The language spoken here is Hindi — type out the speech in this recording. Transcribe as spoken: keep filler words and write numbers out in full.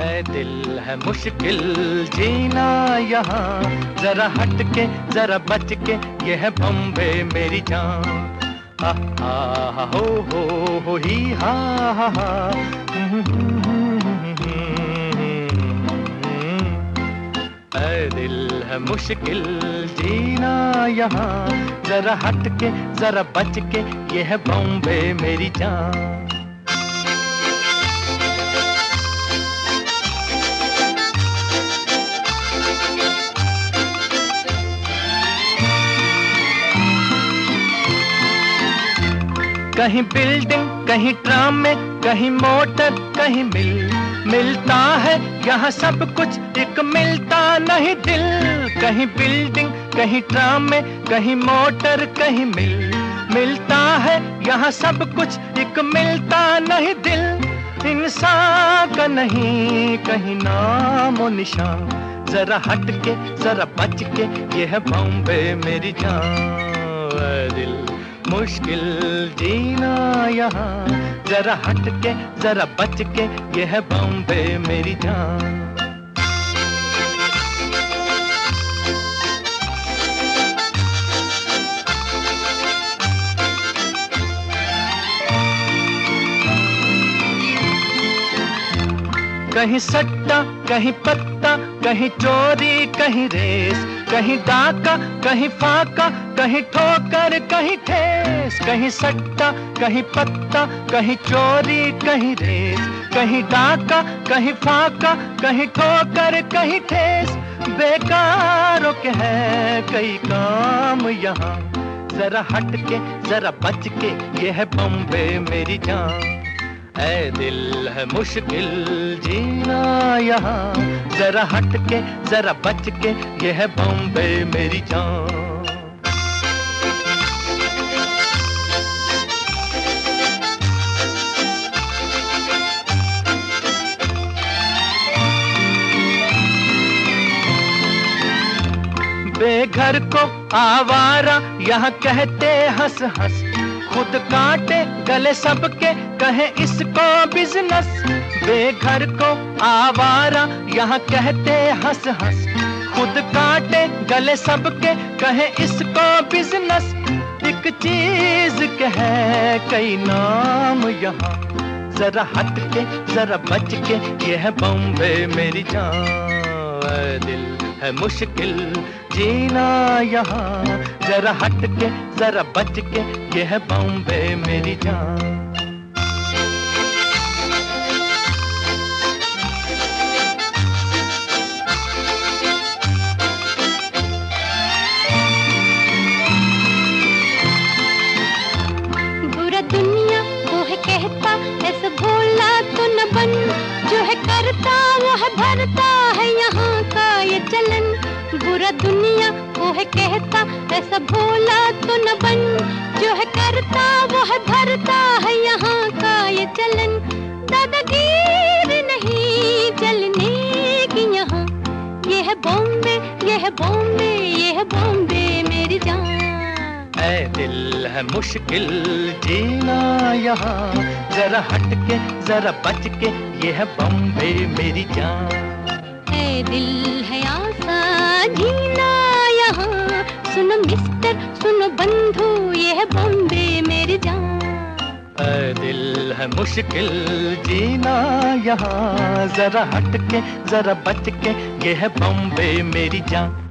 ऐ दिल है मुश्किल जीना यहाँ, जरा हट के जरा बच के, ये है बॉम्बे मेरी जान। हा हा हो हो हो ही हा हा हा। ऐ दिल है मुश्किल जीना यहाँ, जरा हट के जरा बच के, ये है बॉम्बे मेरी जान। कहीं बिल्डिंग कहीं ट्राम में, कहीं मोटर कहीं मिल, मिलता है यहाँ सब कुछ, एक मिलता नहीं दिल। कहीं बिल्डिंग कहीं ट्राम में, कहीं मोटर कहीं मिल, मिलता है यहाँ सब कुछ, एक मिलता नहीं दिल। इंसान का नहीं कहीं नाम और निशान, जरा हट के जरा बच के, ये है बॉम्बे मेरी जान। दिल मुश्किल जीना यहाँ, जरा हट के जरा बच के, ये है बॉम्बे मेरी जान। कहीं सट्टा कहीं पत्ता, कहीं चोरी कहीं रेस, कहीं डाका कहीं फाका, कहीं ठोकर कहीं ठेस। कहीं सट्टा कहीं पत्ता, कहीं चोरी कहीं रेस, कहीं डाका कहीं फाका, कहीं ठोकर कहीं ठेस। बेकारों के है कई काम यहाँ, जरा हट के जरा बच के, ये है बॉम्बे मेरी जान। ऐ दिल है मुश्किल जीना यहाँ, जरा हट के जरा बच के, ये है बॉम्बे मेरी जान। बेघर को आवारा यहाँ कहते हंस हंस, खुद काटे गले सबके कहे इसको बिजनेस। बेघर को आवारा यहाँ कहते हंस हंस, खुद काटे गले सबके कहे इसको बिजनेस। एक चीज के है कई नाम यहाँ, जरा हट के जरा बच के, ये है बॉम्बे मेरी जान। दिल है मुश्किल जीना यहाँ, जरा हट के जरा बच के, ये है बॉम्बे मेरी जान। बुरा दुनिया वो है कहता, ऐसा भोला तो न बन, जो है करता वो है भरता है यहाँ का ये चलन। बुरा दुनिया वो है कहता, ऐसा भोला तो न बन, जो है करता वो है भरता है यहाँ का ये चलन। दादागीर नहीं चलने की यहाँ, ये है बॉम्बे ये है बॉम्बे ये है बॉम्बे मेरी जान। ऐ दिल है मुश्किल जीना यहाँ, जरा हट के जरा बच के, ये है बॉम्बे मेरी जान। ऐ दिल है आसान जीना यहाँ, सुनो मिस्टर सुनो बंधु, ये है बॉम्बे मेरी जान। ऐ दिल है मुश्किल जीना यहाँ, जरा हट के जरा बच के, ये है बॉम्बे मेरी जान।